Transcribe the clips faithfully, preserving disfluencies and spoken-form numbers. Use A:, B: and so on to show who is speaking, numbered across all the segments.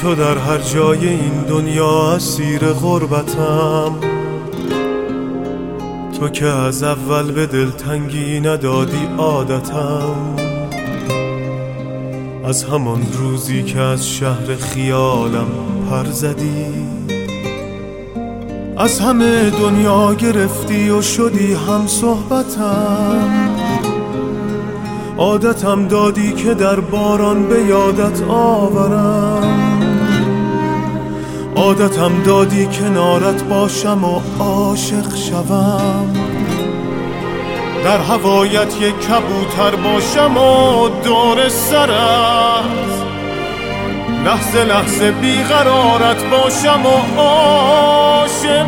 A: تو در هر جای این دنیا اسیر غربتم. تو که از اول به دلتنگی ندادی عادتم. از همان روزی که از شهر خیالم پر زدی، از همه دنیا گرفتی و شدی هم صحبتم. عادتم دادی که در باران به یادت آورم. عادتم دادی کنارت باشم و عاشق شوم. در هوایت یک کبوتر باشم و دور سرت، لحظه لحظه بیقرارت باشم و عاشق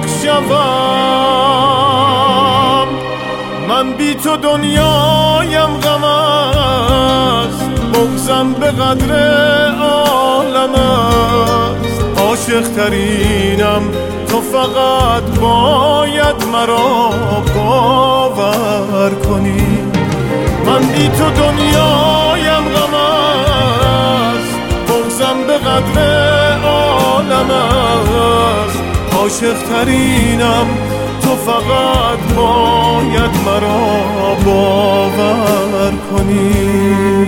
A: شوم. من بی تو دنیایم غم است، بغضم به قدر عالم است. عاشق ترینم تو فقط باید مرا باور کنی. من بی تو دنیایم غم است، بغضم به قدر عالم است. عاشق ترینم تو فقط باید مرا باور کنی.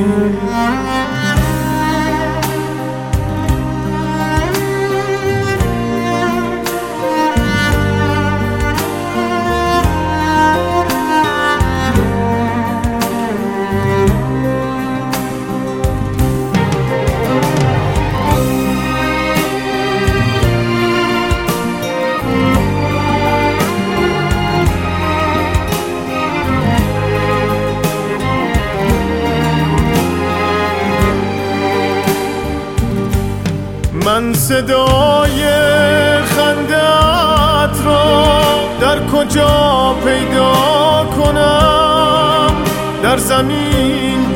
A: من صدای خنده‌ات را در کجا پیدا کنم؟ در زمین